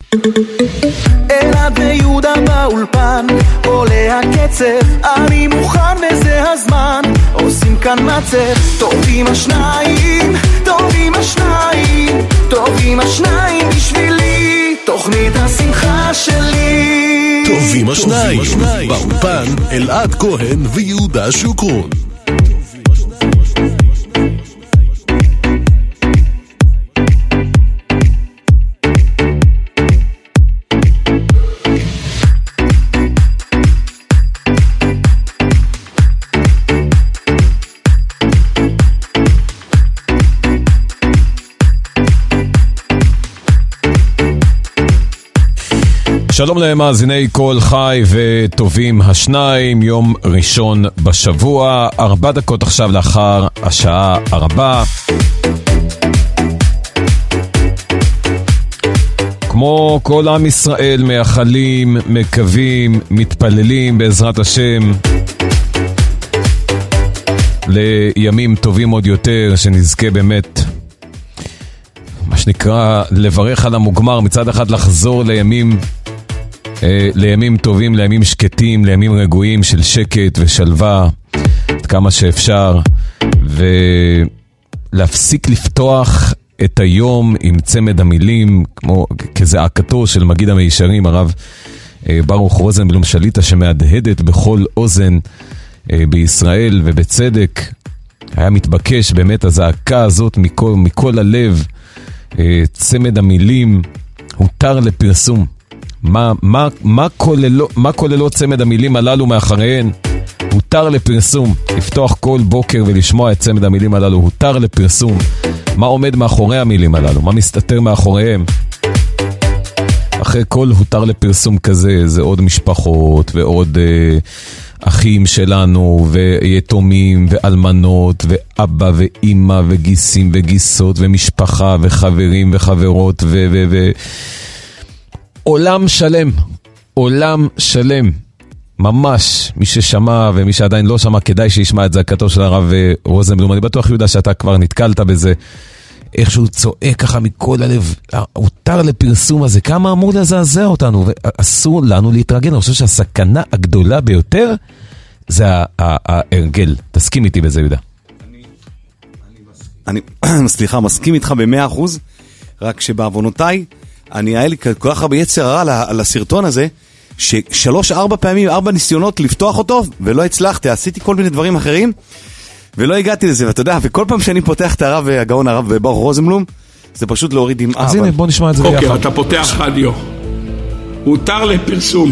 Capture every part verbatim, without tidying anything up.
אלעד ויהודה באולפן, עולה הקצב, אני מוכן וזה הזמן, עושים כאן מצב, טובים השניים, טובים השניים, טובים השניים בשבילי, תוכנית השמחה שלי. טובים השניים, באולפן אלעד כהן ויהודה שוקרון. שלום למאזיני כל חי וטובים השניים, יום ראשון בשבוע, ארבע דקות עכשיו לאחר השעה ארבע. כמו כל עם ישראל מייחלים, מקווים, מתפללים בעזרת השם לימים טובים עוד יותר, שנזכה באמת מה שנקרא לברך על המוגמר, מצד אחד לחזור לימים לימים טובים, לימים שקטים, לימים רגועים של שקט ושלווה עד כמה שאפשר, ולהפסיק לפתוח את היום עם צמד המילים כמו כזעקתו של מגיד המישרים הרב ברוך רוזנבלום שליטה, שמהדהדת בכל אוזן בישראל, ובצדק היה מתבקש באמת הזעקה הזאת מכל, מכל הלב. צמד המילים הותר לפרסום. מה, מה, מה כוללו, מה כוללו צמד המילים הללו מאחריהן? הותר לפרסום. לפתוח כל בוקר ולשמוע את צמד המילים הללו, הותר לפרסום. מה עומד מאחורי המילים הללו? מה מסתתר מאחוריהם? אחרי כל הותר לפרסום כזה, זה עוד משפחות ועוד אה, אחים שלנו ויתומים ואלמנות ואבא ואימא וגיסים וגיסות ומשפחה וחברים וחברות ו... ו, ו עולם שלם, עולם שלם, ממש. מי ששמע ומי שעדיין לא שמע, כדאי שישמע את זעקתו של הרב רוזנבלום. אני בטוח יהודה שאתה כבר נתקלת בזה, איך שהוא צועק ככה מכל הלב, הותר לפרסום הזה, כמה אמור לזעזע אותנו, ואסור לנו להתרגל. אני חושב שהסכנה הגדולה ביותר זה ההרגל. תסכים איתי בזה, יהודה. אני, סליחה, מסכים איתך במאה אחוז, רק שבעוונותיי, אני היה לי כל כך הרבה יצר הרע על הסרטון הזה, ששלוש, ארבע פעמים, ארבע ניסיונות לפתוח אותו, ולא הצלחתי, עשיתי כל מיני דברים אחרים, ולא הגעתי לזה, ואתה יודע, וכל פעם שאני פותח את הרב, הגאון הרב ברוך רוזנבלום, זה פשוט להוריד עם... אז הנה, בוא נשמע את זה ביחד. אוקיי, אתה פותח רדיו. הותר לפרסום.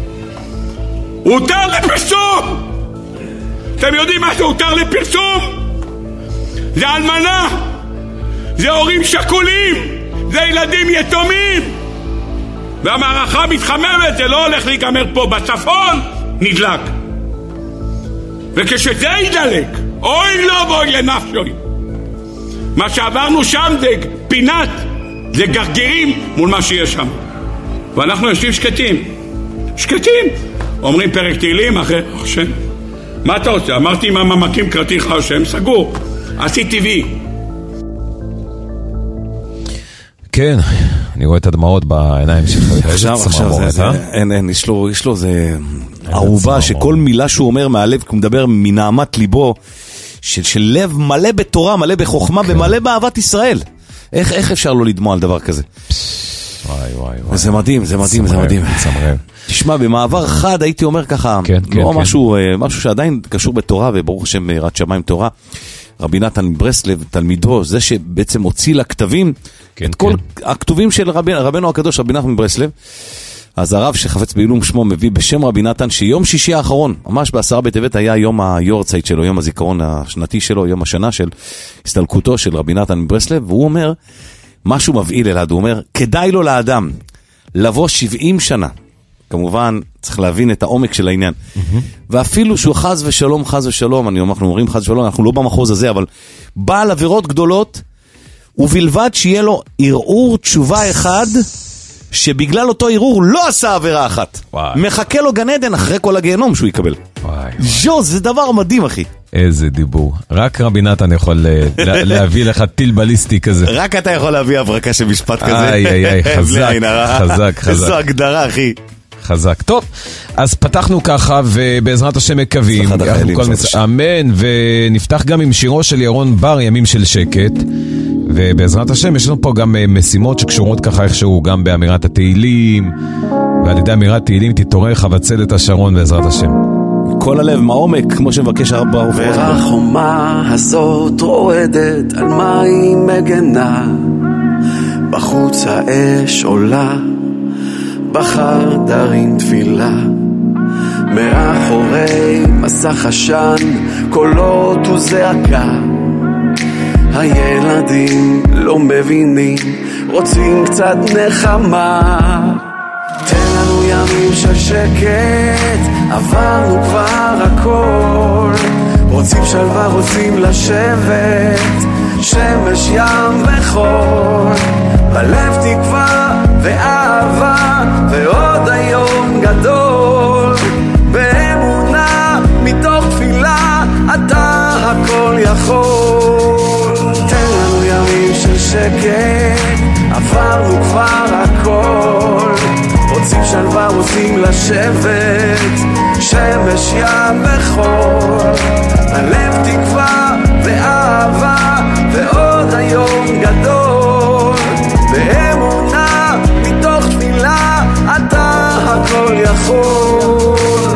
הותר לפרסום! אתם יודעים מה זה הותר לפרסום? זה אלמנה, זה הורים שכולים, זה ילדים יתומים, והמערכה מתחממת, זה לא הולך להיגמר פה בצפון, נדלק. וכשזה ידלק, אוי לא בואי לנפשוי, מה שעברנו שם זה פינת, זה גרגירים מול מה שיש שם, ואנחנו יושבים שקטים שקטים, אומרים פרק תהילים אחרי השם. מה אתה עושה? אמרתי עם הממקים קראתי לך השם, סגור, עשית טבעי. כן, אני רואה את הדמעות בעיניים שלך. עכשיו, עכשיו, אין, אין, יש לו, יש לו זה ערובה שכל מילה שהוא אומר מהלב, הוא מדבר מנעמת ליבו, של לב מלא בתורה, מלא בחוכמה ומלא באהבת ישראל. איך, איך אפשר לא לדמוע על דבר כזה? וואי, וואי, וואי. זה מדהים, זה מדהים, זה מדהים. תשמע, במעבר חד הייתי אומר ככה, לא משהו, משהו שעדיין קשור בתורה, וברוך השם יראת שמיים תורה. רבי נתן מברסלב, תלמידו, זה שבעצם הוציא לכתבים את כל הכתובים של רבנו הקדוש, רבי נתן מברסלב. אז הרב שחפץ בעילום שמו מביא בשם רבי נתן שיום שישי האחרון, ממש בעשרה בטבת, היה יום היורצייט שלו, יום הזיכרון השנתי שלו, יום השנה של הסתלקותו של רבי נתן מברסלב, והוא אומר, משהו מבעיל אלעד, הוא אומר, כדאי לו לאדם לבוא שבעים שנה, כמובן צריך להבין את העומק של העניין, ואפילו שהוא חז ושלום, חז ושלום, אני אומר, אנחנו אומרים חז ושלום, אנחנו לא במחוז הזה, אבל בעל עבירות גדולות, ובלבד שיהיה לו ערעור תשובה אחד, שבגלל אותו ערעור לא עשה עבירה אחת. וואי. מחכה לו גן עדן אחרי כל הגיהנום שהוא יקבל. וואי, וואי. ז'ו, זה דבר מדהים, אחי. איזה דיבור. רק רבי נתן יכול להביא לך טיל בליסטי כזה. רק אתה יכול להביא הברקה של משפט כזה. איי, איי, איי, חזק, חזק, חזק. איזו הגדרה, אחי. חזק. טוב, אז פתחנו ככה, ובעזרת השם מקווים, אמן, ונפתח גם עם שירו של ירון בר, ימים של שקט, ובעזרת השם יש לנו פה גם משימות שקשורות ככה איכשהו, גם באמירת התהילים, ועל ידי אמירת תהילים תתעורר חבצלת השרון בעזרת השם. כל הלב מעומק, כמו שמבקש הרב ברוך. והחומה הזאת רועדת על מים מגנה, בחוץ האש עולה, בחדרים תפילה, מאחורי מסך עשן קולות וזעקה, הילדים לא מבינים, רוצים קצת נחמה. תן לנו ימים של שקט, עברנו כבר הכל, רוצים שלווה, רוצים לשבת, שמש, ים וחול, בלב תקווה ואהבה, ועוד היום גדול, באמונה מתוך תפילה, אתה הכל יכול. תן לנו ימים של שקט, עברנו כבר הכל, רוצים שלווה, רוצים לשבת, שמש, ים וחול, הלב תקווה ואהבה, ועוד היום גדול, באמונה מתוך תפילה, אתה הכל יכול.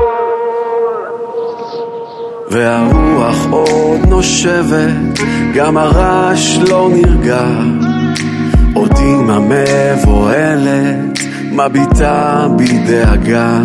והרוח עוד נושבת, גם הרעש לא נרגע, עוד אמא מבוהלת מביטה בדאגה,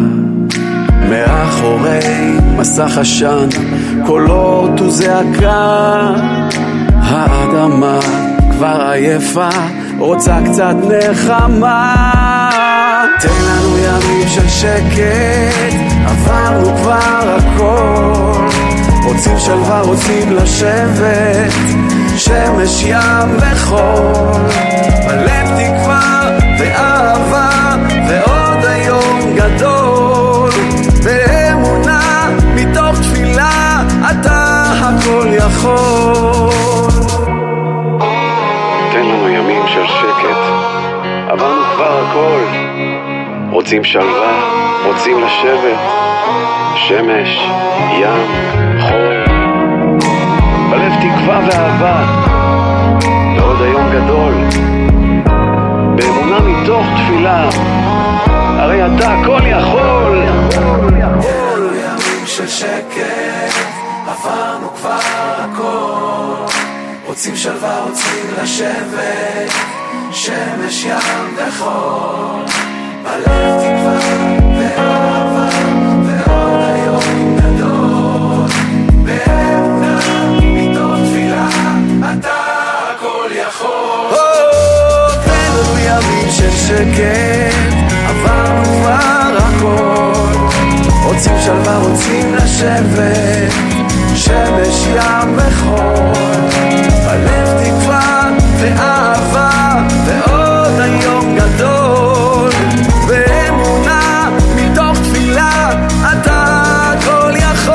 מאחורי מסך עשן קולות וזעקה, האדמה כבר עייפה, רוצה קצת נחמה. תן לנו ימים של שקט, עברנו כבר הכל, רוצים שלווה, רוצים לשבת, שמש, ים וחול, בלב תקווה ואהבה, ועוד היום גדול, באמונה מתוך תפילה, אתה הכל יכול. תן לנו ימים של שקט, עברנו כבר הכל, רוצים שלווה, רוצים לשבת, שמש, ים, חול, בלב תקווה ואהבה, ועוד היום גדול, באמונה מתוך תפילה, הרי אתה הכל יכול. תן ימים של שקט, עברנו כבר הכל, רוצים שלווה, רוצים לשבת, שמש, ים וחול, בלב תקווה ואהבה, ועוד היום גדול, באמונה מתוך תפילה, אתה הכל יכול. תן לנו ימים של שקט, עברנו כבר הכל, רוצים שלווה, רוצים לשבת, שמש, ים וחול, בלב תקווה ואהבה, ועוד היום גדול, באמונה מתוך תפילה, אתה הכל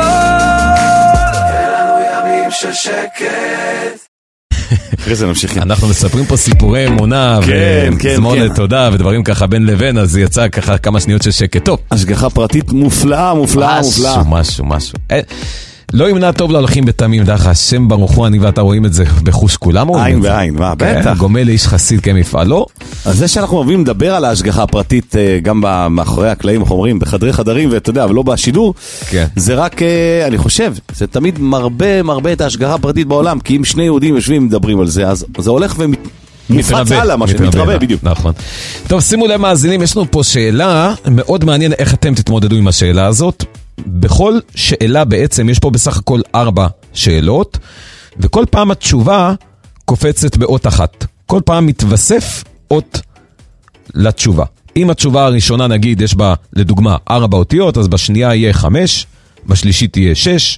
יכול. תן לנו ימים של שקט. אחרי זה נמשיך. אנחנו מספרים פה סיפורי אמונה וזמונת תודה ודברים ככה בין לבין, אז יצא ככה כמה שניות של שקט. טוב, השגחה פרטית מופלאה, מופלאה, מופלאה. משהו, משהו. לא ימנע טוב להולכים בתמים, דרך השם ברוך הוא, אני ואתה רואים את זה בחוש כולם. עין ועין, מה, בטח. גומל לאיש חסיד כמפעלו. אז זה שאנחנו אוהבים לדבר על ההשגחה הפרטית, גם מאחורי הקלעים, אנחנו אומרים, בחדרי חדרים, ואתה יודע, אבל לא בשידור, זה רק, אני חושב, זה תמיד מרבה, מרבה את ההשגחה הפרטית בעולם, כי אם שני יהודים יושבים ומדברים על זה, אז זה הולך ומת... מופץ הלאה, מה שמתרבה, בדיוק. נכון. טוב, שימו לב מאזינים, יש לנו פה שאלה מאוד מעניין איך אתם תתמודדו עם השאלה הזאת. בכל שאלה בעצם יש פה בסך הכל ארבע שאלות, וכל פעם התשובה קופצת באות אחת. כל פעם מתווסף אות לתשובה. אם התשובה הראשונה נגיד יש בה לדוגמה ארבע אותיות, אז בשנייה יהיה חמש, בשלישית יהיה שש,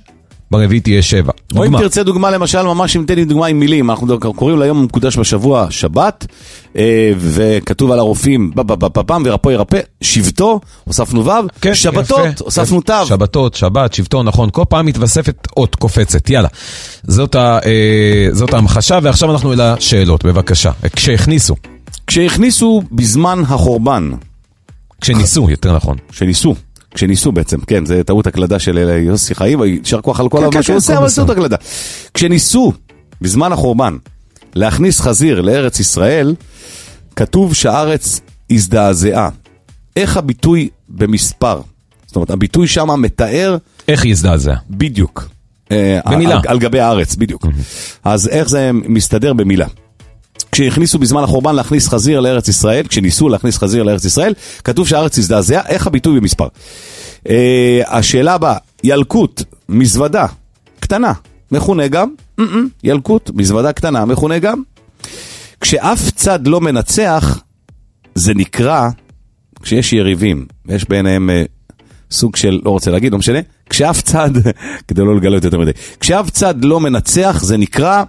ברביעית תהיה שבע. או אם תרצה דוגמה, למשל, ממש אם תן לי דוגמה עם מילים, אנחנו קוראים ליום המקודש בשבוע שבת, וכתוב על הרופאים, בפעם ורפו ירפא, שבתו, הוספנו וו, שבתות, הוספנו תו. שבתות, שבת, שבתו, נכון, כל פעם מתווספת אות קופצת, יאללה. זאת ההמחשה, ועכשיו אנחנו אל השאלות, בבקשה. כשהכניסו. כשהכניסו בזמן החורבן. כשניסו, יותר נכון. כשניסו. כשניסו בעצם, כן, זה טעות הקלדה של יוסי חיים, יישר כוח על כל מה שהוא עושה, אבל זה טעות הקלדה. כשניסו, בזמן החורבן, להכניס חזיר לארץ ישראל, כתוב שהארץ הזדעזעה. איך הביטוי במספר? זאת אומרת, הביטוי שם מתאר... איך הזדעזעה? בדיוק. במילה. על, על גבי הארץ, בדיוק. אז איך זה מסתדר במילה? כשהכניסו בזמן החורבן להכניס חזיר לארץ ישראל, כשניסו להכניס חזיר לארץ ישראל, כתוב שהארץ הזדעזעה, איך הביטוי במספר? אה, השאלה הבאה, ילקוט, מזוודה, קטנה, מכונה גם, ילקוט, מזוודה קטנה, מכונה גם. כשאף צד לא מנצח, זה נקרא, כשיש יריבים, ויש ביניהם אה, סוג של, לא רוצה להגיד, לא משנה, כשאף צד, כדי לא לגלות יותר מדי, כשאף צד לא מנצח, זה נקרא,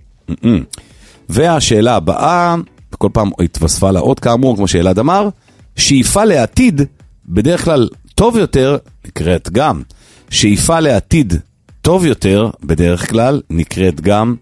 והשאלה הבאה, כל פעם התווספה לה עוד כאמור, כמו שאלעד אמר, שאיפה לעתיד, בדרך כלל טוב יותר, נקראת גם. שאיפה לעתיד טוב יותר, בדרך כלל, נקראת גם.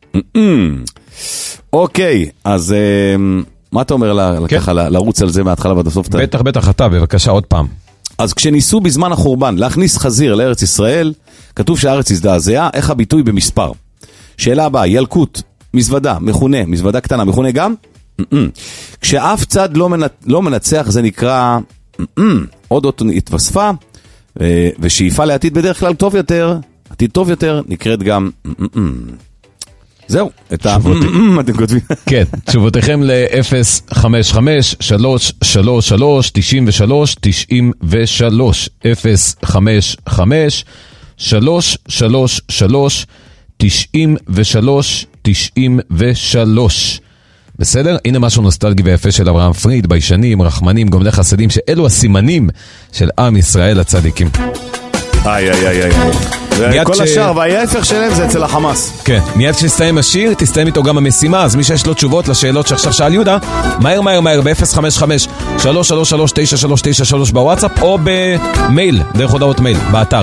אוקיי, אז מה אתה אומר ככה, לרוץ על זה מההתחלה ועד הסוף? בטח, בטח, אתה, בבקשה, עוד פעם. אז כשניסו בזמן החורבן להכניס חזיר לארץ ישראל, כתוב שהארץ הזדעזעה, איך הביטוי במספר? שאלה הבאה, ילקוט. מזוודה, מכונה, מזוודה קטנה, מכונה גם? כשאף צד לא, מנ... לא מנצח, זה נקרא עוד אות התווספה, ושאיפה לעתיד בדרך כלל טוב יותר, עתיד טוב יותר, נקראת גם זהו, את ה... אתם כותבים? כן, תשובותיכם ל-אפס חמש חמש שלוש שלוש שלוש תשעים ושלוש תשעים ושלוש אפס חמש חמש שלוש שלוש שלוש תשעים ושלוש תשעים ושלוש. בסדר? הנה משהו נוסטלגי ויפה של אברהם פריד, ביישנים, רחמנים, גומלי חסדים, שאלו הסימנים של עם ישראל הצדיקים. איי איי איי איי. כל השאר וההפך שלהם זה אצל החמאס. כן, מיד כשתסתיים השיר, תסתיים איתו גם המשימה, אז מי שיש לו תשובות לשאלות שעכשיו שאל יהודה, מהר מהר מהר ב-אפס חמש חמש שלוש שלוש שלוש תשע שלוש תשע שלוש בוואטסאפ, או במייל, דרך הודעות מייל, באתר.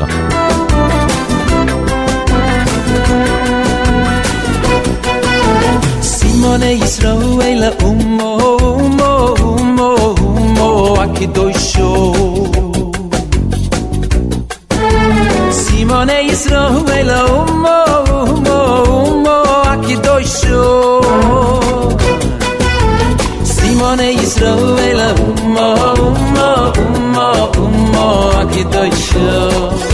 סימוני ישראל אומו אומו אומו אומו הקדושו סימוני ישראל אומו אומו אומו הקדושו סימוני ישראל אומו אומו אומו אומו הקדושו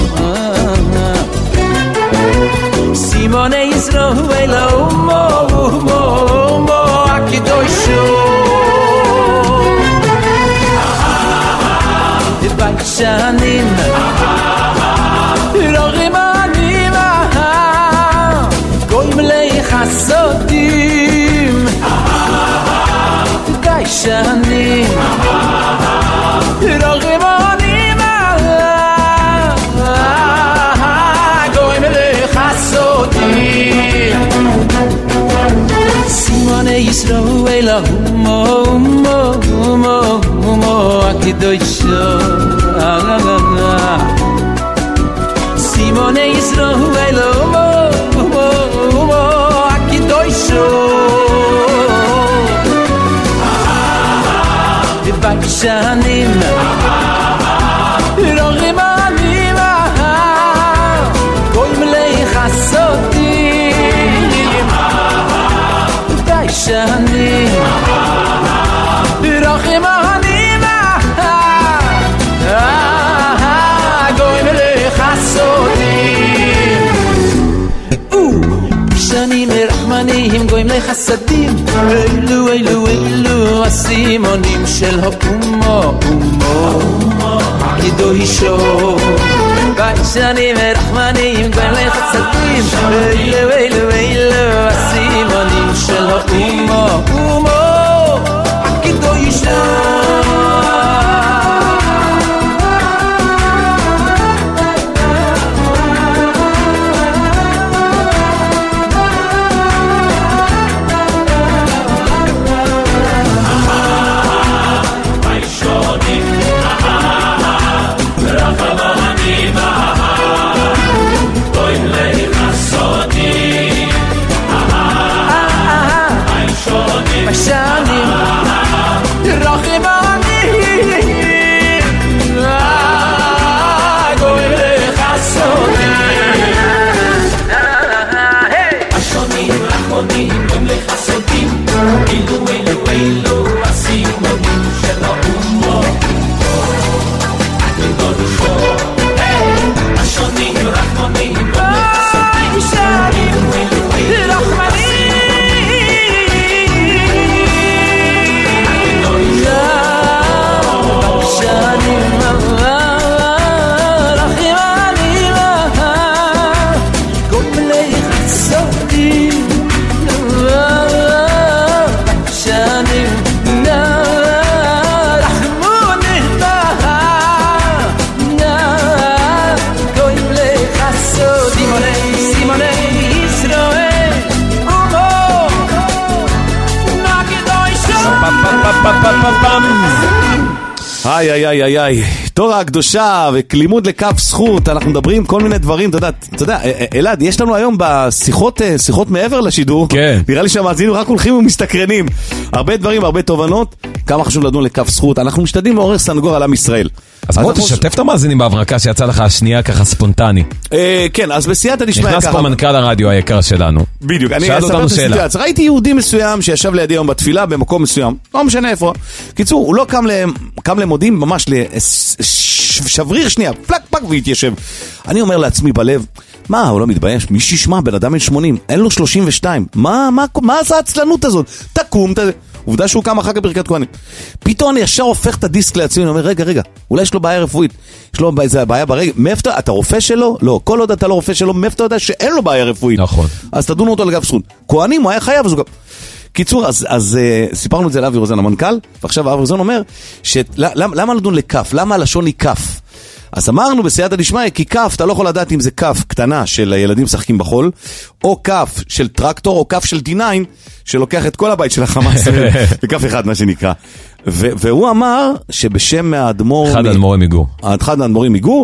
סימוני ישראל אומו אומו אומו הקדושו ביישנים רחמנים גומלי חסדים ביישנים רחמנים גומלי חסדים סימני ישראל אומו אומו אומו אומו הקדושו סימוני ישראל אומו אומו אומו הקדושו ביישנים רחמנים גומלי חסדים ביישנים רחמנים גומלי חסדים ביישנים רחמנים גומלי חסדים אלו אלו אלו הסימונים של האומו אומו הקדושו ביישנים רחמנים גומלי חסדים אלו אלו אלו הסימונים של האומו אומו הקדושו איי, איי, איי, איי, איי. תורה הקדושה וכלימוד לכף זכות, אנחנו מדברים כל מיני דברים, אתה יודע, אתה יודע, אלעד, יש לנו היום בשיחות, שיחות מעבר לשידור, כן. נראה לי שהמאזינים רק הולכים ומסתקרנים. הרבה דברים, הרבה תובנות, כמה חשוב לדון לכף זכות, אנחנו משתדלים לעורר סנגור על עם ישראל. אז בוא תשתף את המאזינים בהברקה שיצא לך השנייה ככה ספונטני. כן, אז בסייעתא דשמיא ככה. נכנס פה מנכ"ל הרדיו היקר שלנו. בדיוק, אני אספר את הסיטואציה. ראיתי יהודי מסוים שישב לידי היום בתפילה במקום מסוים, לא משנה איפה. קיצור, הוא לא קם להם, קם למודים ממש לשבריר שנייה, פלק פלק והתיישב. אני אומר לעצמי בלב, מה, הוא לא מתבייש? מי שישמע, בן אדם בן שמונים, אין לו שלושים ושתיים. מה, מה, מה זה העצלנות הזאת? תקום, ת... עובדה שהוא קם אחר כך ברכת כהנים. פתאום אני ישר הופך את הדיסק לעצמי, אני אומר, רגע, רגע, אולי יש לו בעיה רפואית, יש לו איזה בעיה ברגע, מאיפה אתה רופא שלו? לא, כל עוד אתה לא רופא שלו, מאיפה אתה יודע שאין לו בעיה רפואית? נכון. אז תדונו אותו לגב זכות. כהנים, הוא היה חייב, אז הוא גם... קיצור, אז, אז uh, סיפרנו את זה לאבי רוזן המנכ"ל, ועכשיו אבי רוזן אומר, שלמה, למה לדון לכף? למה הלשון היא כף? אז אמרנו בסייעתא דשמיא, כי כף, אתה לא יכול לדעת אם זה כף קטנה של ילדים משחקים בחול, או כף של טרקטור, או כף של די ניין, שלוקח את כל הבית של החמאס, בכף אחד מה שנקרא. ו- והוא אמר שבשם האדמו"ר... אחד האדמו"רים מגור. אחד האדמו"רים מגור,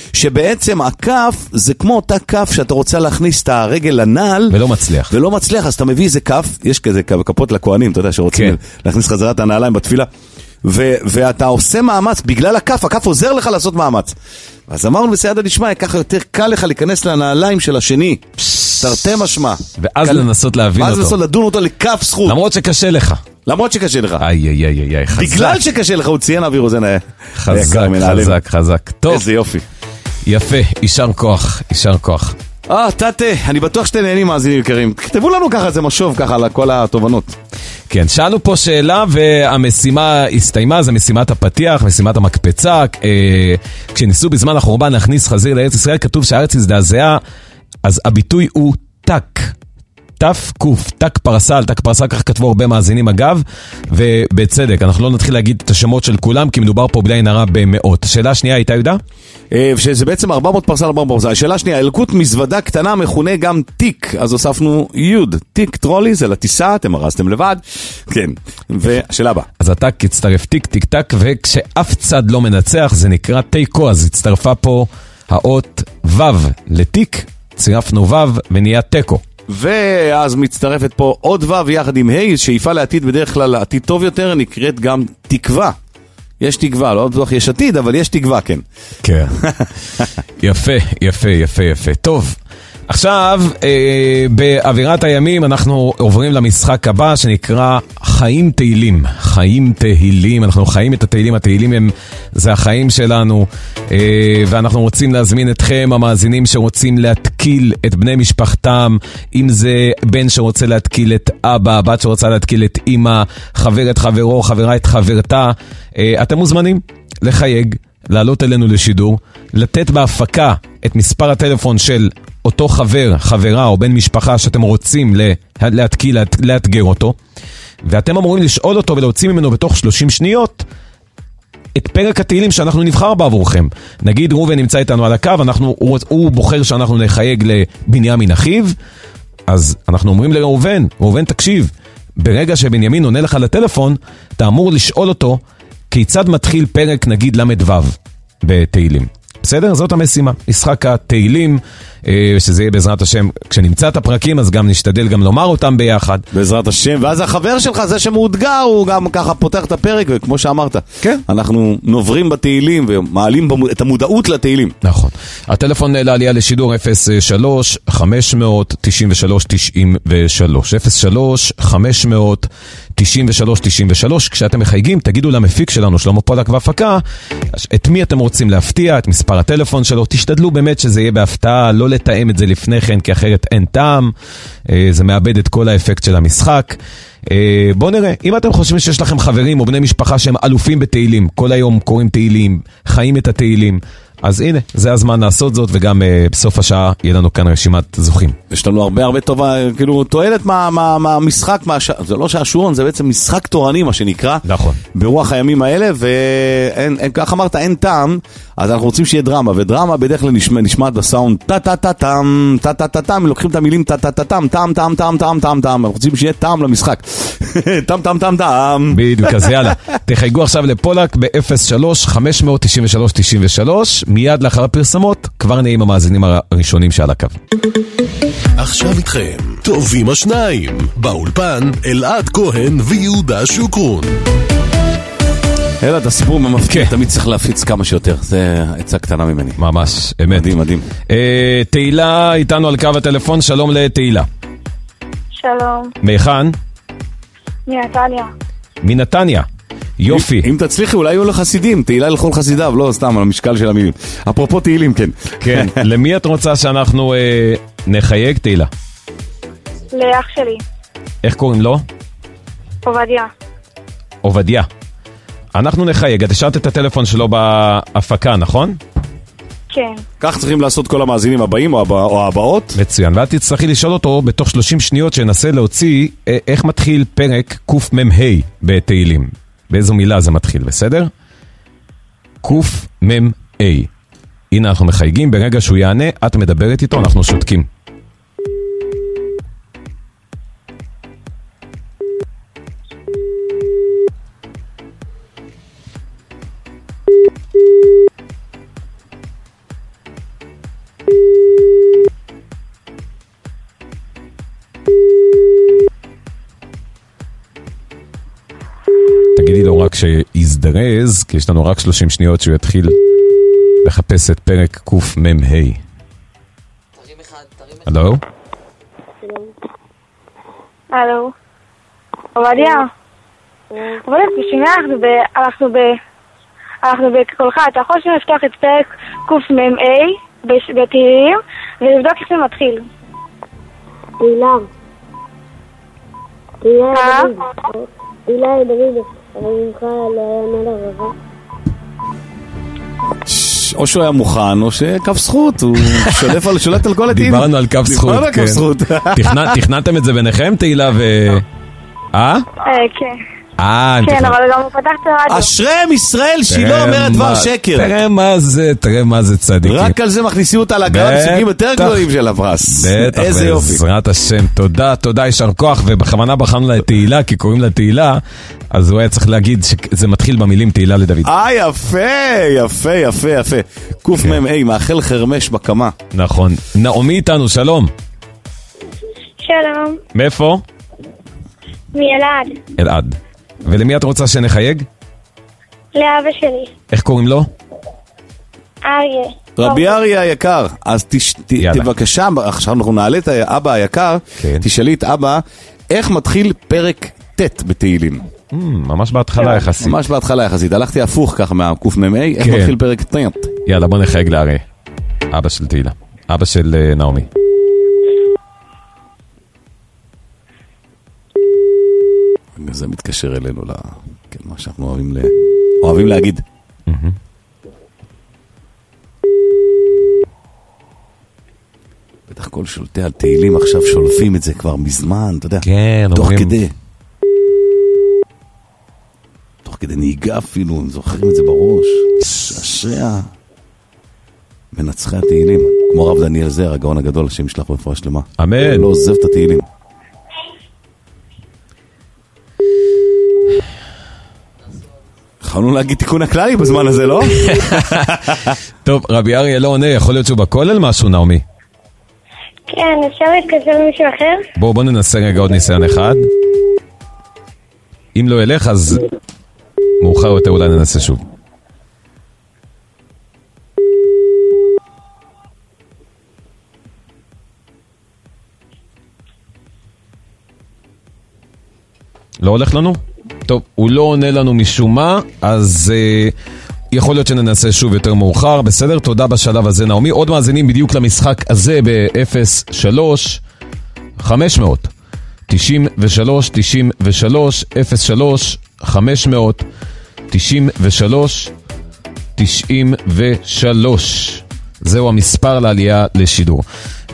שבעצם הכף זה כמו אותה כף שאתה רוצה להכניס את הרגל לנעל. ולא מצליח. ולא מצליח, אז אתה מביא איזה כף, יש כזה כפות לכהנים, אתה יודע, שרוצים כן. להכניס חזרה את הנעליים בתפילה. ו- ואתה עושה מאמץ, בגלל הכף, הכף עוזר לך לעשות מאמץ. אז אמרנו בסייעתא דשמיא, ככה יותר קל לך להיכנס לנעליים של השני, תרתי משמע. ואז קל... לנסות להבין ואז אותו. ואז לנסות לדון אותו לכף זכות. למרות שקשה לך. למרות שקשה לך. איי, איי, איי, איי, חזק. בגלל שקשה לך, הוא ציין אבי רוזן. חזק, חזק, חזק. טוב. איזה יופי. יפה, יישר כוח, יישר כוח. אה, תתה, אני בטוח שאתם נהנים מאזינים יקרים. כתבו לנו ככה, זה משוב ככה על כל התובנות. כן, שאלנו פה שאלה והמשימה הסתיימה, זה משימת הפתיח, משימת המקפצה. אה, כשניסו בזמן החורבן להכניס חזיר לארץ ישראל, כתוב שהארץ הזדעזעה, אז הביטוי הוא תק. תף קוף, תק פרסל, תק פרסל, כך כתבו הרבה מאזינים אגב, ובצדק, אנחנו לא נתחיל להגיד את השמות של כולם, כי מדובר פה בלי נראה במאות. השאלה השנייה הייתה יהודה? שזה בעצם ארבע מאות פרסל, ארבע מאות פרסל. השאלה השנייה, אלקוט מזוודה קטנה מכונה גם תיק, אז הוספנו יוד, תיק טרולי, זה לטיסה, אתם הרסתם לבד, כן, והשאלה הבאה. אז התק הצטרף תיק, תיק, תק, וכשאף צד לא מנצח, זה נקרא תיקו, אז הצטרפה פה האות ו' לתיק, צירפנו ו' ונהיה תיקו. ואז מצטרפת פה עוד ו' יחד עם ה', שאיפה לעתיד בדרך כלל לעתיד טוב יותר, נקראת גם תקווה. יש תקווה, לא בטוח יש עתיד, אבל יש תקווה, כן. כן. יפה, יפה, יפה, יפה. טוב, עכשיו, אה, באווירת הימים אנחנו עוברים למשחק הבא שנקרא חיים תהילים. חיים תהילים, אנחנו חיים את התהילים, התהילים הם, זה החיים שלנו, אה, ואנחנו רוצים להזמין אתכם, המאזינים שרוצים להתקיל את בני משפחתם, אם זה בן שרוצה להתקיל את אבא, בת שרוצה להתקיל את אמא, חבר את חברו, חברה את חברתה, אה, אתם מוזמנים לחייג, לעלות אלינו לשידור, לתת בהפקה את מספר הטלפון של אותו חבר, חברה או בן משפחה שאתם רוצים להתקיל, לאתגר אותו, ואתם אמורים לשאול אותו ולהוציא ממנו בתוך שלושים שניות את פרק התהילים שאנחנו נבחר בעבורכם. נגיד ראובן נמצא איתנו על הקו, אנחנו, הוא, הוא בוחר שאנחנו נחייג לבנימין אחיו, אז אנחנו אומרים לראובן, ראובן תקשיב, ברגע שבנימין עונה לך לטלפון, אתה אמור לשאול אותו כיצד מתחיל פרק נגיד למד ו' בתהילים. בסדר? זאת המשימה. משחק התהילים, שזה יהיה בעזרת השם, כשנמצא את הפרקים, אז גם נשתדל גם לומר אותם ביחד. בעזרת השם, ואז החבר שלך, זה שמאותגר, הוא גם ככה פותח את הפרק, וכמו שאמרת, כן. אנחנו נוברים בתהילים, ומעלים את המודעות לתהילים. נכון. הטלפון לעלייה לשידור אפס שלוש חמש אפס אפס תשעים ושלוש תשעים ושלוש אפס שלוש חמש אפס אפס תשעים ושלוש תשעים ושלוש. כשאתם מחייגים, תגידו למפיק שלנו, שלמה פולק והפקה, את מי אתם רוצים להפתיע, את מספר הטלפון שלו, תשתדלו באמת שזה יהיה בהפתעה, לא לתאם את זה לפני כן, כי אחרת אין טעם, זה מאבד את כל האפקט של המשחק. בואו נראה, אם אתם חושבים שיש לכם חברים או בני משפחה שהם אלופים בתהילים, כל היום קוראים תהילים, חיים את התהילים, אז הנה, זה הזמן לעשות זאת, וגם uh, בסוף השעה יהיה לנו כאן רשימת זוכים. יש לנו הרבה הרבה טובה, כאילו תועלת מהמשחק, מה, מה, זה לא שהשורון, זה בעצם משחק תורני, מה שנקרא. נכון. ברוח הימים האלה, ואין, אין, כך אמרת, אין טעם, אז אנחנו רוצים שיהיה דרמה, ודרמה בדרך כלל נשמע, נשמעת בסאונד טה-טה-טה-טם, טה-טה-טה-טם, לוקחים את המילים טה-טה-טה-טם, טם-טם-טם-טם-טם-טם, אנחנו רוצים שיהיה טעם למשחק. טם-טם-טם-טם. בדיוק, אז יאללה. תחייגו עכשיו לפולק ב-אפס שלוש חמש תשע שלוש תשע שלוש, מיד לאחר הפרסמות, כבר נעים המאזינים הראשונים שעל הקו. עכשיו איתכם, טובים השניים, באולפן אלעד כהן ויהודה שוקרון. אלעד, הסיפור ממפקיע, תמיד צריך להפיץ כמה שיותר, זה עצה קטנה ממני. ממש, אמת. מדהים, מדהים. תהילה איתנו על קו הטלפון, שלום לתהילה. שלום. מהיכן? מנתניה. מנתניה. יופי. אם תצליחי, אולי יהיו לחסידים, תהילה לכל חסידיו, לא סתם על המשקל של המילים. אפרופו תהילים, כן. כן, למי את רוצה שאנחנו אה, נחייג, תהילה? לאח שלי. איך קוראים לו? עובדיה. עובדיה. אנחנו נחייג, את השארת את הטלפון שלו בהפקה, נכון? כן. כך צריכים לעשות כל המאזינים הבאים או, הבא, או הבאות? מצוין, ואת תצטרכי לשאול אותו בתוך שלושים שניות שנסה להוציא אה, איך מתחיל פרק קוף מם ה' בתהילים. באיזו מילה זה מתחיל, בסדר? קוף מם ה'. הנה אנחנו מחייגים, ברגע שהוא יענה, את מדברת איתו, אנחנו שותקים. תגידי לו רק שיזדרז, כי יש לנו רק שלושים שניות שהוא יתחיל לחפש את פרק קוף מם ה'. הלו? הלו. עובדיה. עובדיה, בשבילה אנחנו ב... אנחנו בקולך, אתה יכול שנפתח את פרק קוף מם ה' בתהילים, ולבדוק איך זה מתחיל. תהילה. תהילה דוד. תהילה דוד. אבל ממך לא היה מה לרבה. או שהוא היה מוכן, או שקו זכות, הוא שולט על כל התהילים. דיברנו על קו זכות, כן. תכננתם את זה ביניכם, תהילה ו... אה? כן. אה, כן, אבל גם הוא פתח את הרדיו. אשרם ישראל שהיא לא אומרת דבר שקר. תראה מה זה, תראה מה זה צדיקים. רק על זה מכניסים אותה להגרם סוגים יותר גדולים של הפרס. בטח, איזה יופי. בעזרת השם, תודה, תודה, ישר כוח, ובכוונה בחרנו לה תהילה, כי קוראים לה תהילה, אז הוא היה צריך להגיד שזה מתחיל במילים תהילה לדוד. אה, יפה, יפה, יפה, יפה. קוף מם ה', מאחל חרמש בקמה. נכון. נעמי איתנו, שלום. שלום. מאיפה? מאלעד. אלעד. ולמי את רוצה שנחייג? לאבא שלי. איך קוראים לו? אריה. רבי אריה היקר, אז תבקשה, עכשיו אנחנו נעלה את אבא היקר, תשאלי את אבא, איך מתחיל פרק ט' בתהילים? ממש בהתחלה יחסית. ממש בהתחלה יחסית, הלכתי הפוך ככה מהקוף מם ה', איך מתחיל פרק ט'? יאללה, בוא נחייג לאריה. אבא של תהילה. אבא של נעמי. זה מתקשר אלינו ל... כן, מה שאנחנו אוהבים ל... אוהבים להגיד. בטח כל שולטי על תהילים עכשיו שולפים את זה כבר מזמן, אתה יודע. כן, תוך אומרים... כדי. תוך כדי נהיגה אפילו, הם זוכרים את זה בראש. אשרי מנצחי התהילים. כמו רב דניאל זר, הגאון הגדול, השם ישלח ברפואה שלמה. אמן. לא עוזב את התהילים. יכולנו להגיד תיקון הכללי בזמן הזה, לא? טוב, רבי אריה לא עונה, יכול להיות שהוא בכולל משהו, נעמי? כן, אפשר להתקשר למישהו אחר? בואו, בואו ננסה רגע עוד ניסיון אחד. אם לא ילך, אז מאוחר יותר אולי ננסה שוב. לא הולך לנו? טוב, הוא לא עונה לנו משום מה, אז uh, יכול להיות שננסה שוב יותר מאוחר. בסדר, תודה בשלב הזה נעמי. עוד מאזינים בדיוק למשחק הזה ב-אפס שלוש חמש מאות תשעים ושלוש תשעים ושלוש אפס שלוש חמש מאות תשעים ושלוש תשעים ושלוש. זהו המספר לעלייה לשידור.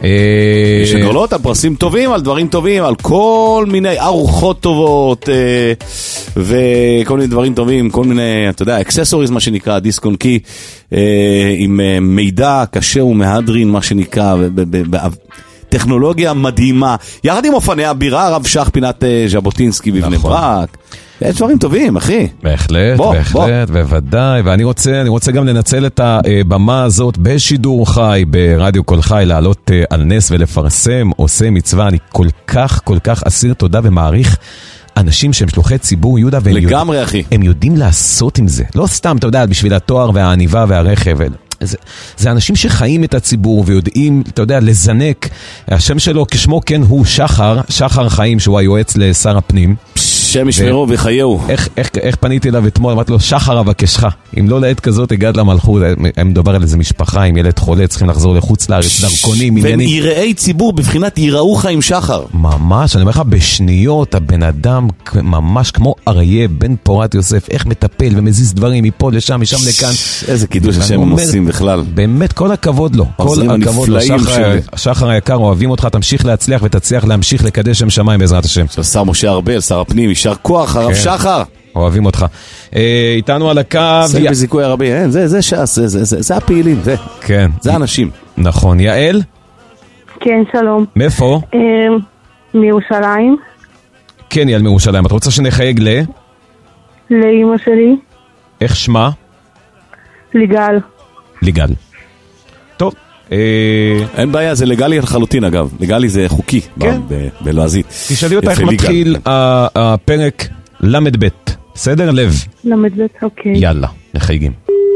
יש הגרלות על פרסים טובים, על דברים טובים, על כל מיני ארוחות טובות, וכל מיני דברים טובים, כל מיני, אתה יודע, אקססוריז, מה שנקרא, דיסק און קי, עם מידע קשה ומהדרין, מה שנקרא, טכנולוגיה מדהימה, יחד עם אופני הבירה, רב שח פינת ז'בוטינסקי בבני ברק. יש דברים טובים, אחי. בהחלט, בוא, בהחלט, בוא. בוודאי. ואני רוצה, אני רוצה גם לנצל את הבמה הזאת בשידור חי, ברדיו כל חי, לעלות על נס ולפרסם, עושה מצווה. אני כל כך, כל כך אסיר תודה ומעריך אנשים שהם שלוחי ציבור, יהודה, והם לגמרי, יודע, אחי. הם יודעים לעשות עם זה. לא סתם, אתה יודע, בשביל התואר והעניבה והרכב. זה, זה אנשים שחיים את הציבור ויודעים, אתה יודע, לזנק. השם שלו כשמו כן הוא שחר, שחר חיים, שהוא היועץ לשר הפנים. שם ישמרו וחייהו. איך, איך, איך פניתי אליו אתמול? אמרתי לו, שחר אבקשך. אם לא לעת כזאת הגעת למלכות, הם מדבר על איזה משפחה עם ילד חולה, צריכים לחזור לחוץ לארץ, דרכונים, עניינים. והם יראי ציבור בבחינת יראוך עם שחר. ממש, אני אומר לך, בשניות הבן אדם ממש כמו אריה בן פורת יוסף, איך מטפל ומזיז דברים מפה לשם, משם לכאן. איזה קידוש השם הם עושים בכלל. באמת, כל הכבוד לו. כל הכבוד לו. שחר היקר, אוהבים אותך, תמשיך להצליח ותצליח להמשיך לקדש שם שמיים בעזרת השם. שר משה ארבל, שר הפנים, יישר כוח, הרב שחר. אוהבים אותך. איתנו על הקו... זה בזיכוי הרבי, זה ש"ס, זה הפעילים, זה. כן. זה האנשים. נכון. יעל? כן, שלום. מאיפה? מירושלים. כן, יעל מירושלים. את רוצה שנחייג ל... לאמא שלי. איך שמה? ליגל. ליגל. טוב. אין בעיה, זה לגלי לחלוטין אגב. לגלי זה חוקי בלועזית. תשאלי אותה איך מתחיל הפרק למד ב', בסדר? לב. למד ב', אוקיי. יאללה, נחייגים.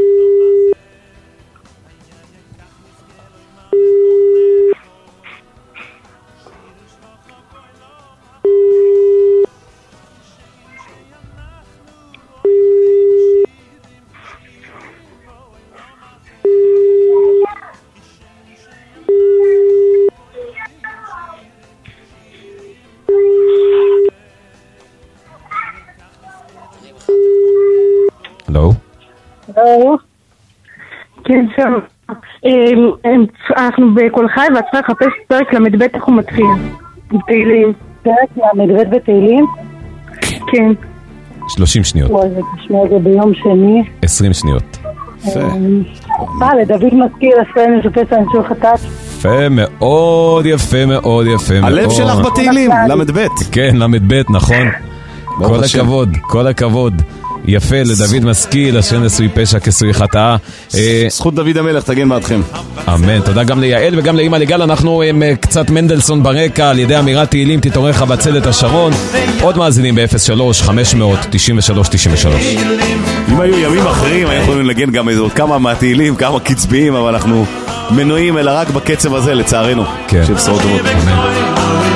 הלו? הלו? כן, שם. אנחנו בכל חי והצריך לחפש פרק למד ב' איך הוא מתחיל. בתהילים. פרק למד ב' בתהילים? כן. שלושים שניות. זה תשמע זה ביום שני. עשרים שניות. מה, לדוד מזכיר, הספן משופץ האנשור חטאת. יפה מאוד, יפה מאוד, יפה מאוד. הלב שלך בתהילים, למד ב'. כן, למד ב', נכון. כל הכבוד, כל הכבוד. יפה, לדוד משכיל, אשר נשוי פשע כסוי חטאה. זכות דוד המלך, תגן בעדכם. אמן, תודה גם ליעל וגם לאמא ליגל. אנחנו עם קצת מנדלסון ברקע, על ידי אמירת תהילים, תתעורר חבצלת השרון. עוד מאזינים ב-אפס שלוש חמש מאות תשעים ושלוש תשעים ושלוש. אם היו ימים אחרים, היינו יכולים לגן גם עוד כמה מהתהילים, כמה קצביים, אבל אנחנו מנועים אלא רק בקצב הזה, לצערנו. כן. שבשורות טובות. אמן.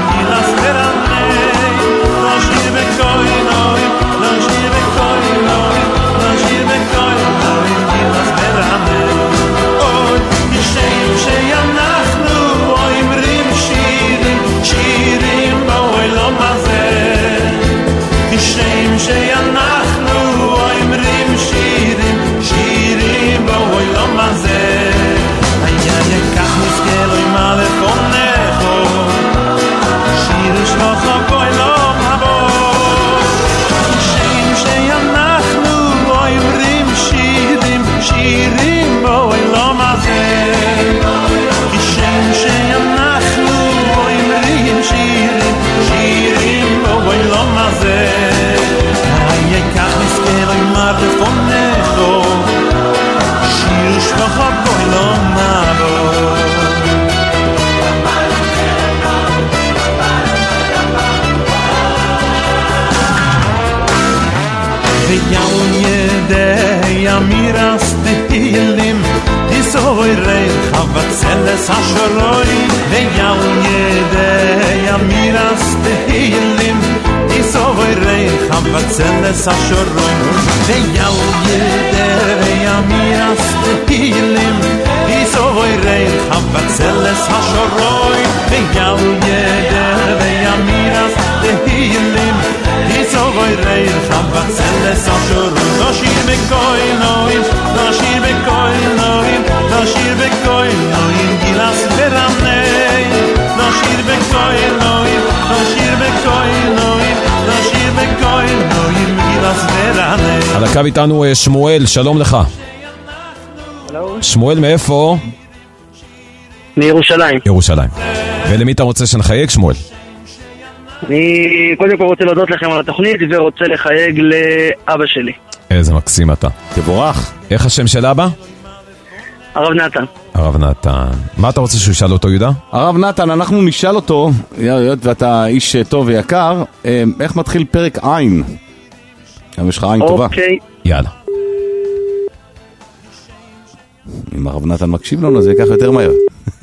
Xavaceles hashoroi Veyal yedei amiras tehillim Isovoy rei Xavaceles hashoroi Veyal yedei amiras tehillim Isovoy rei Xavaceles hashoroi Veyal yedei amiras tehillim Isovoy rei Xavaceles hashoroi Noshir bekoy noim Noshir bekoy noim Noshir bekoy noim Gilas veramnei קו איתנו שמואל, שלום לך. שמואל מאיפה? מירושלים. ירושלים. ולמי אתה רוצה שנחייג, שמואל? אני קודם כל רוצה להודות לכם על התוכנית ורוצה לחייג לאבא שלי. איזה מקסים אתה. תבורך. איך השם של אבא? הרב נתן. הרב נתן. מה אתה רוצה שהוא ישאל אותו, יהודה? הרב נתן, אנחנו נשאל אותו, היות ואתה איש טוב ויקר, איך מתחיל פרק עין? יש לך עין טובה. אוקיי. יאללה. אם הרב נתן מקשיב לנו, זה ייקח יותר מהר.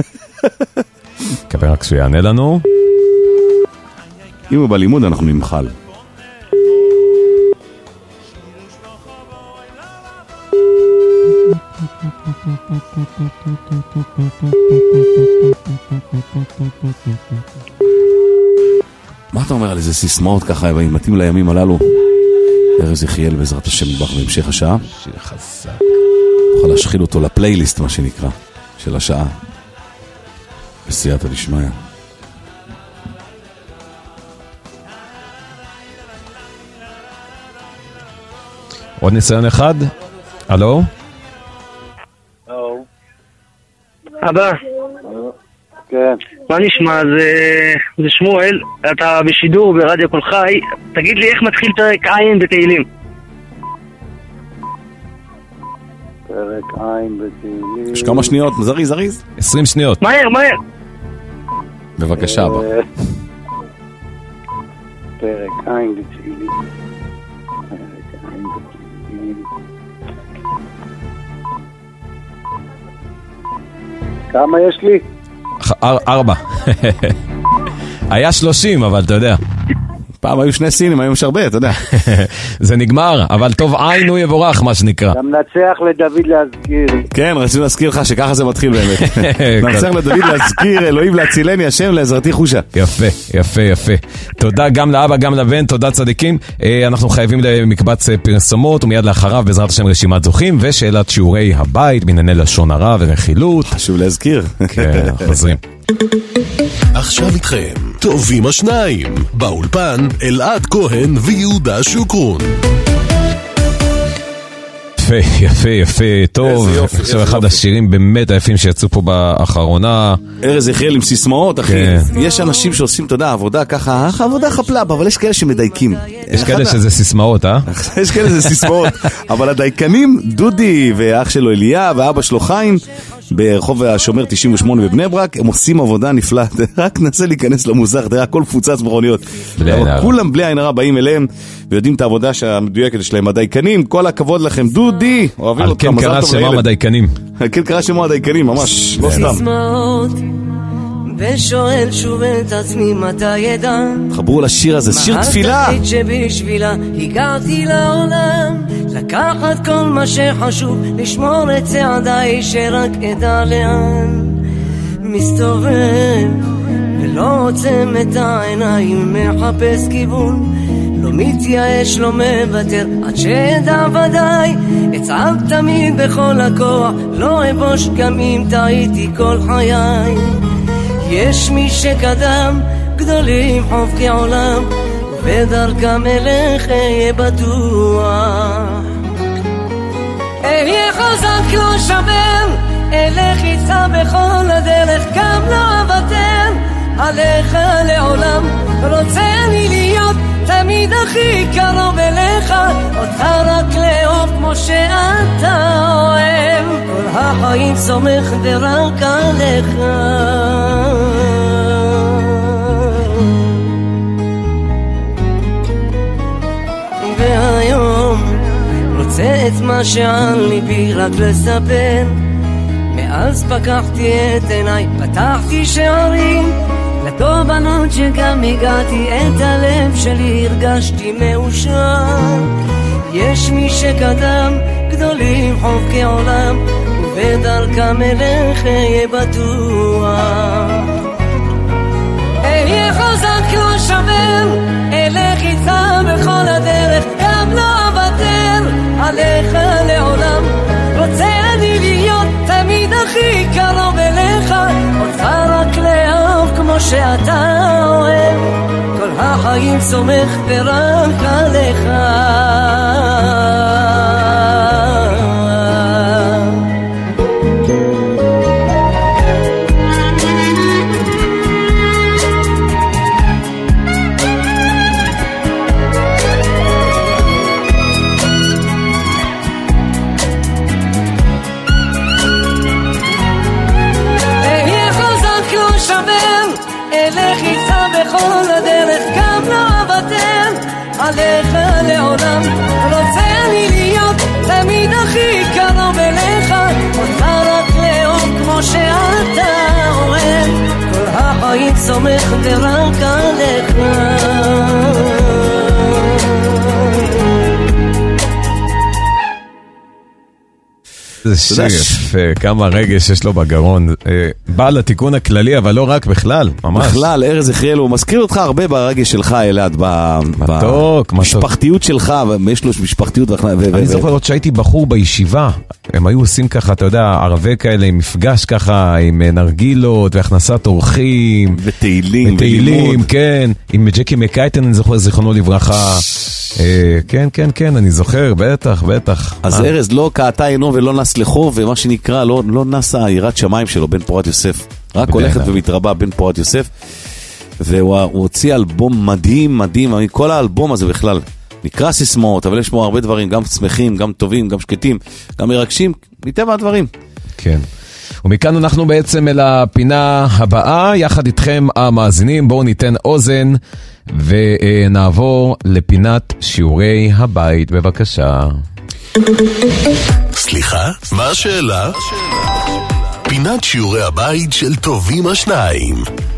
קבל רק שהוא יענה לנו. אם הוא בלימוד, אנחנו נמחל. מה אתה אומר על איזה סיסמאות ככה, מתאים לימים הללו? ארז יחיאל בעזרת השם נדבך בהמשך השעה. שיר חזק. נוכל להשחיל אותו לפלייליסט, מה שנקרא, של השעה. בסייעתא דשמיא. עוד ניסיון אחד? הלו? הלו. אבא. כן. מה נשמע? זה, זה שמואל, אתה בשידור ברדיו כל חי. תגיד לי איך מתחיל פרק עין בתהילים? פרק עין בתהילים. יש כמה שניות, זריז, זריז. עשרים שניות. מהר, מהר. בבקשה, אבא. פרק עין בתהילים. פרק עין בתהילים. כמה יש לי? ארבע. היה שלושים, אבל אתה יודע. פעם היו שני סינים, היום יש הרבה, אתה יודע. זה נגמר, אבל טוב עין הוא יבורך, מה שנקרא. גם נצח לדוד להזכיר. כן, רצינו להזכיר לך שככה זה מתחיל באמת. נצח לדוד להזכיר, אלוהים להצילני, השם לעזרתי חושה. יפה, יפה, יפה. תודה גם לאבא, גם לבן, תודה צדיקים. אנחנו חייבים למקבץ פרסומות, ומיד לאחריו בעזרת השם רשימת זוכים, ושאלת שיעורי הבית, בענייני לשון הרע ורכילות. חשוב להזכיר. כן, חוזרים. עכשיו איתכם, טובים השניים, באולפן אלעד כהן ויהודה שוקרון. יפה, יפה, יפה, טוב. עכשיו אחד השירים באמת היפים שיצאו פה באחרונה. ארז יחיאל עם סיסמאות, אחי. יש אנשים שעושים, אתה יודע, עבודה ככה, עבודה חפלב, אבל יש כאלה שמדייקים. יש כאלה שזה סיסמאות, אה? יש כאלה שזה סיסמאות, אבל הדייקנים, דודי ואח שלו אליה ואבא שלו חיים, ברחוב השומר תשעים ושמונה בבני ברק, הם עושים עבודה נפלאה. רק נסה להיכנס למוזח, תראה, הכל פוצץ מכוניות. כולם בלי עין הרע באים אליהם ויודעים את העבודה המדויקת שלהם. הדייקנים, כל הכבוד לכם, דודי, אוהבים על אותך. כן קרא שמם הדייקנים. על כן קרא שמם הדייקנים, ממש, לא סתם. ושואל שוב את עצמי מתי ידע. חברו לשיר הזה, שיר תפילה. מה התכלית שבשבילה הגעתי לעולם, לקחת כל מה שחשוב, לשמור את צעדיי שרק אדע לאן. מסתובב ולא עוצם את העיניים, מחפש כיוון, לא מתייאש, לא מוותר, עד שידע ודאי אצעד תמיד בכל הכוח, לא אבוש גם אם טעיתי כל חיי. יש מי שקדם גדולים חובקי עולם, ובדרכם אליך יהיה בטוח. אהיה חזק לא שבר, אלך איתך בכל הדרך, גם לא אוותר עליך לעולם. רוצה אני להיות תמיד הכי קרוב אליך, אותך רק לאהוב כמו שאתה אוהב, כל החיים סומך ורק עליך. והיום רוצה את מה שעל ליבי רק לספר, מאז פקחתי את עיניי, פתחתי שערים לתובנות שגם הגעתי, את הלב שלי הרגשתי מאושר. יש מי שקדם גדולים חובקי עולם, ובדרכם אליך יהיה בטוח. אהיה חזק לא שבר, אלך איתך בכל הדרך, גם לא אוותר עליך לעולם. רוצה אני להיות תמיד הכי קרוב אליך, אותך רק לאהוב כמו שאתה אוהב, כל החיים סומך ורק עליך. עליך לעולם. רוצה אני להיות תמיד הכי קרוב אליך, אותך רק לאהוב כמו שאתה אוהב, כל החיים סומך ורק עליך. זה שיר יפה, כמה רגש יש לו בגרון. בא לתיקון הכללי, אבל לא רק בכלל, ממש. בכלל, ארז יחריאל, הוא מזכיר אותך הרבה ברגש שלך, אלעד, במשפחתיות שלך, יש לו משפחתיות. אני זוכר עוד שהייתי בחור בישיבה, הם היו עושים ככה, אתה יודע, ערבי כאלה, עם מפגש ככה, עם נרגילות, והכנסת אורחים. ותהילים. ותהילים, כן. עם ג'קי מקייטן, אני זוכר, זיכרונו לברכה. כן, כן, כן, אני זוכר, בטח, בטח. אז ארז לא קעתה עינו ולא נס לחוב, ומה שנקרא, לא, לא נסה יראת שמיים שלו, בן פורת יוסף. רק הולכת ומתרבה בן פורת יוסף, והוא הוציא אלבום מדהים, מדהים, כל האלבום הזה בכלל, נקרא סיסמאות, אבל יש בו הרבה דברים, גם שמחים, גם טובים, גם שקטים, גם מרגשים, מטבע הדברים. כן. ומכאן אנחנו בעצם אל הפינה הבאה, יחד איתכם המאזינים, בואו ניתן אוזן, ונעבור לפינת שיעורי הבית, בבקשה. סליחה, מה השאלה? פינת שיעורי הבית של טובים השניים.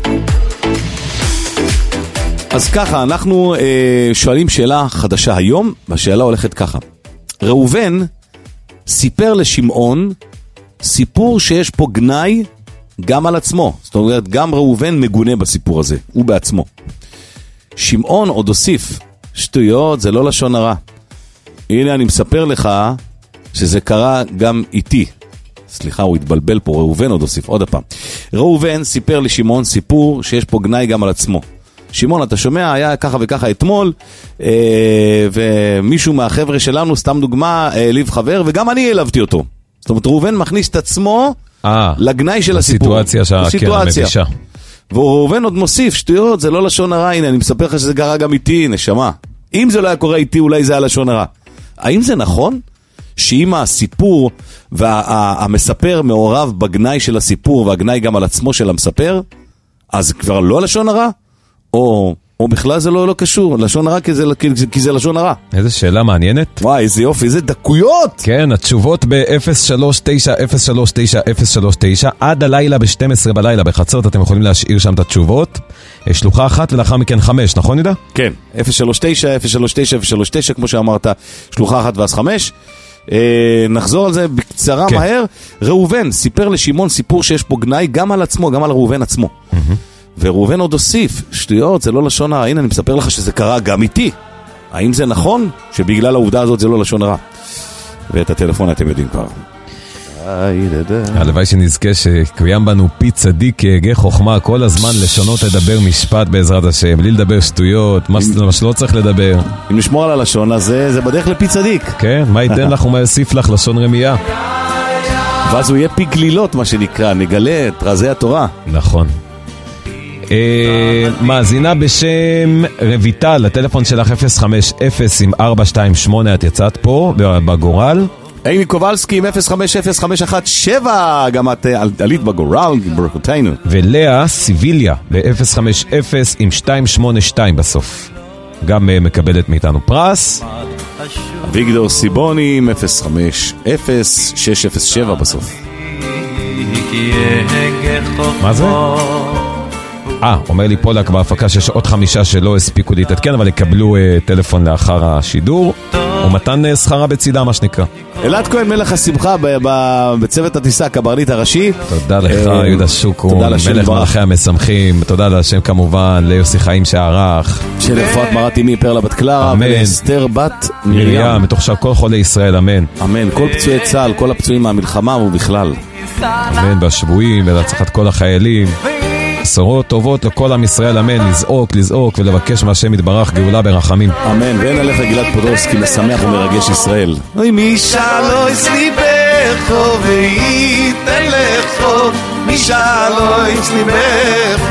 אז ככה, אנחנו אה, שואלים שאלה חדשה היום, והשאלה הולכת ככה. ראובן סיפר לשמעון סיפור שיש פה גנאי גם על עצמו. זאת אומרת, גם ראובן מגונה בסיפור הזה, הוא בעצמו. שמעון עוד הוסיף, שטויות, זה לא לשון הרע. הנה אני מספר לך שזה קרה גם איתי. סליחה, הוא התבלבל פה, ראובן עוד הוסיף, עוד הפעם. ראובן סיפר לשמעון סיפור שיש פה גנאי גם על עצמו. שמעון, אתה שומע, היה ככה וככה אתמול, אה, ומישהו מהחבר'ה שלנו, סתם דוגמה, העליב חבר, וגם אני העלבתי אותו. זאת אומרת, ראובן מכניס את עצמו 아, לגנאי של הסיפור. הסיטואציה המבישה. וראובן עוד מוסיף, שטויות, זה לא לשון הרע, הנה, אני מספר לך שזה קרה גם איתי, נשמה. אם זה לא היה קורה איתי, אולי זה היה לשון הרע. האם זה נכון שאם הסיפור והמספר מעורב בגנאי של הסיפור, והגנאי גם על עצמו של המספר, אז כבר לא לשון הרע? או, או בכלל זה לא, לא קשור, לשון הרע כי זה, כי זה לשון הרע. איזה שאלה מעניינת. וואי, איזה יופי, איזה דקויות. כן, התשובות ב-אפס שלוש תשע אפס שלוש תשע אפס שלוש תשע, עד הלילה ב-שתים עשרה בלילה בחצות, אתם יכולים להשאיר שם את התשובות. שלוחה אחת ולאחר מכן חמש, נכון ידע? כן, אפס שלוש תשע אפס שלוש תשע אפס שלוש תשע, כמו שאמרת, שלוחה אחת ואז חמש. אה, נחזור על זה בקצרה כן. מהר. ראובן סיפר לשמעון סיפור שיש פה גנאי גם על עצמו, גם על ראובן עצמו. Mm-hmm. וראובן עוד הוסיף, שטויות, זה לא לשון הרע. הנה, אני מספר לך שזה קרה גם איתי. האם זה נכון שבגלל העובדה הזאת זה לא לשון הרע? ואת הטלפון אתם יודעים כבר. הלוואי שנזכה שקוים בנו פי צדיק כהגה חוכמה כל הזמן לשונות לדבר משפט בעזרת השם, בלי לדבר שטויות, מה שלא צריך לדבר. אם נשמור על הלשון, אז זה בדרך לפי צדיק. כן, מה ייתן לך ומה יוסיף לך לשון רמייה. ואז הוא יהיה פי גלילות, מה שנקרא, נגלה את רזי התורה. נכון. מאזינה בשם רביטל, הטלפון שלך אפס חמש אפס עם ארבע שתיים שמונה, את יצאת פה בגורל. אימי קובלסקי עם אפס חמש אפס חמש אחת שבע, גם את עלית בגורל, ברכותינו. ולאה סיביליה ב-אפס חמש אפס עם שתיים שמונה שתיים בסוף, גם מקבלת מאיתנו פרס. אביגדור סיבוני עם אפס חמש אפס שש אפס שבע בסוף. מה זה? אה, אומר לי פולק בהפקה שיש עוד חמישה שלא הספיקו להתעדכן, אבל יקבלו uh, טלפון לאחר השידור, ומתן uh, שכרה בצידה, מה שנקרא. אלעד כהן מלך השמחה ב- ב- בצוות הטיסה, הקברניט הראשי. תודה לך, uh, יהודה שוקרון, מלך מלכי המשמחים. תודה לשם כמובן, ליוסי חיים שערך. שלרפואת מרת אמי פרלה בת קלרה, ולאסתר בת מרים. מתוך שאר כל חולי ישראל, אמן. אמן, כל פצועי צה"ל, כל הפצועים מהמלחמה ובכלל. אמן, בשבועים ולהצלחת כל החיילים. בשורות טובות לכל עם ישראל, אמן. לזעוק, לזעוק ולבקש מהשם יתברך גאולה ברחמים, אמן. ואין עליך גלעד פודולסקי, משמח ומרגש ישראל. אוי מישה לא יסליבך וייתן לך, מישה לא יסליבך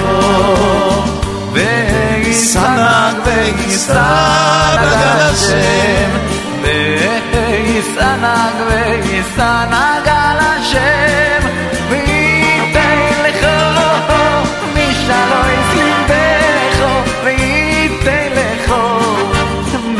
ויסנק ויסנק על השם, ויסנק ויסנק על השם, וייתן לך מישה לא יסליבך וייתן לך,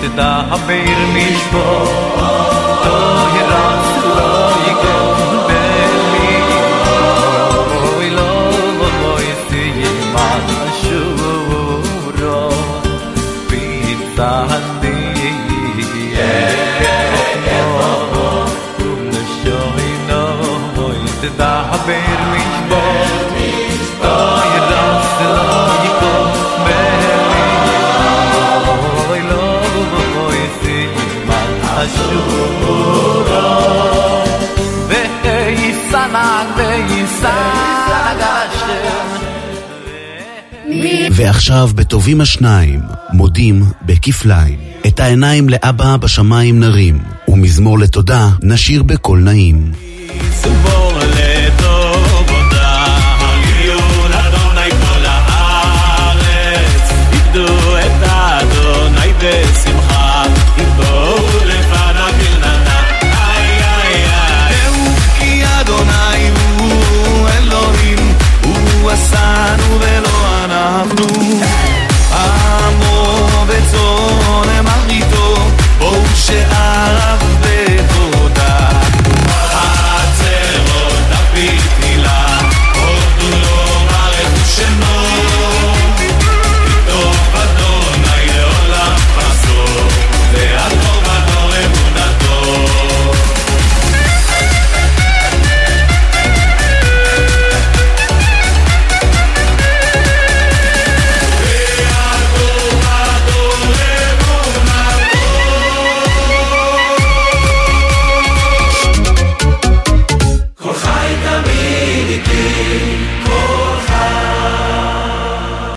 תדבר משפט לא ירץ לא יגון בלי אוי לא לא יסימן שורו פיצחתי ונשוינו תדבר משפט לא ירץ לא יגון ועכשיו בטובים השניים מודים בכפליים את העיניים לאבא בשמיים נרים ומזמור לתודה נשיר בקול נעים סבור לטוב הודה הגיון אדוני כל הארץ יגדו את אדוני בשמחה